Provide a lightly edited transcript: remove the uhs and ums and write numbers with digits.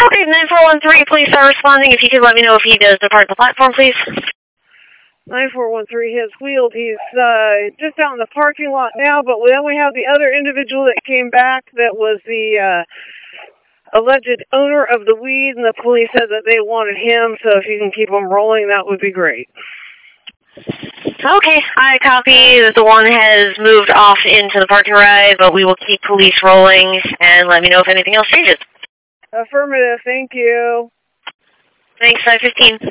Okay, 9413, please start responding. If you could let me know if he does depart the platform, please. 9413 has wheeled. He's just out in the parking lot now, but then we have the other individual that came back that was the alleged owner of the weed, and the police said that they wanted him, so if you can keep him rolling, that would be great. Okay, I copy that the one has moved off into the parking ride, but we will keep police rolling, and let me know if anything else changes. Affirmative, thank you. Thanks, 515.